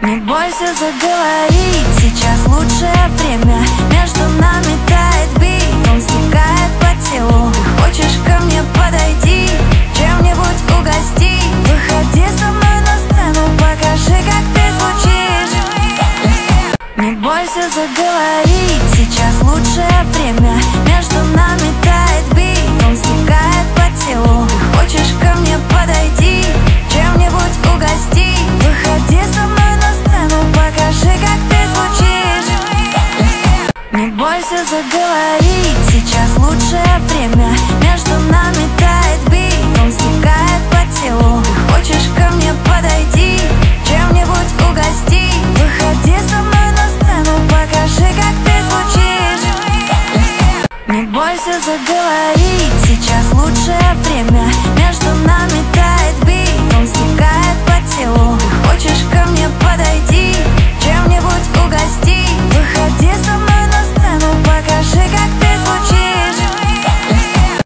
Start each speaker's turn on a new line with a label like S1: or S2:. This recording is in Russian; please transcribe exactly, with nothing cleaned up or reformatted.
S1: Не бойся заговорить, сейчас лучшее время. Между нами тает бит, он стекает по телу. Ты хочешь ко мне подойти, чем-нибудь угости? Выходи со мной на сцену, покажи, как ты звучишь. Не бойся заговорить.